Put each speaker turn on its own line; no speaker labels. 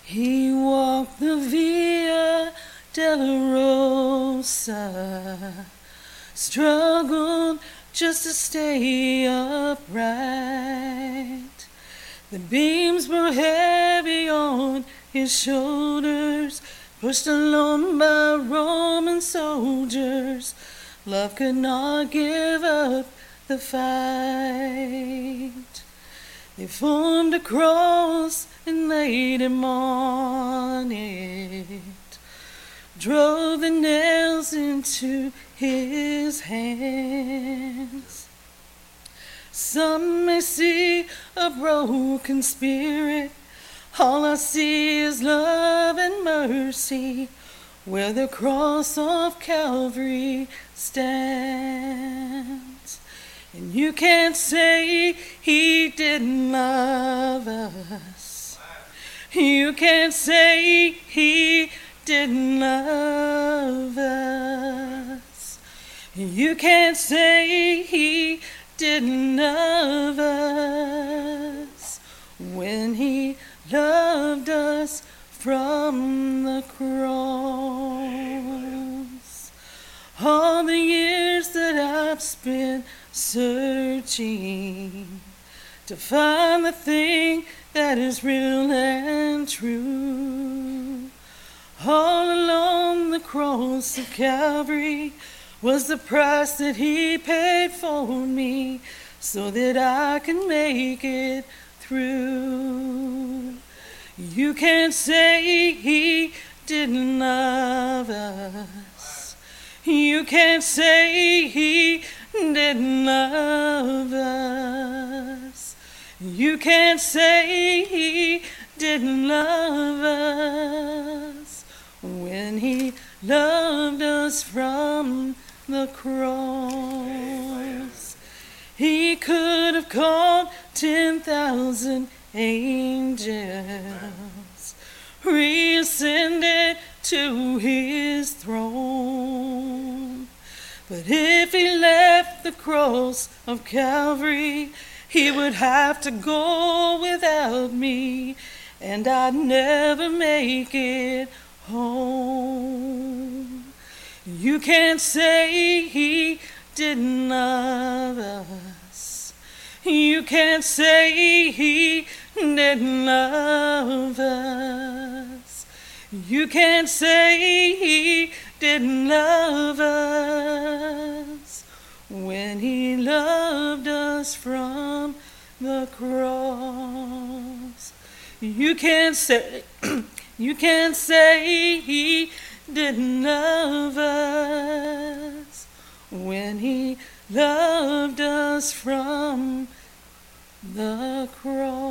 He walked the Via Dolorosa, struggled just to stay upright. The beams were heavy on his shoulders, pushed along by Roman soldiers. Love could not give up the fight. They formed a cross and laid him on it, drove the nails into his hands. Some may see a broken spirit, all I see is love and mercy, where the cross of Calvary stands. And you can't say he didn't love us. You can't say he didn't love us. You can't say he didn't love us when he loved us from the cross. All the years that I've spent searching to find the thing that is real and true, all along the cross of Calvary was the price that he paid for me so that I can make it through. You can't say he didn't love us. You can't say he didn't love us. You can't say he didn't love us when he loved us from the cross. He could have called 10,000 angels, reascended to his throne. But if he left the cross of Calvary, he would have to go without me, and I'd never make it home. You can't say he didn't love us. You can't say he didn't love us. You can't say he didn't love us when he loved us from the cross. You can't say you can't say he didn't love us when he loved us from the cross.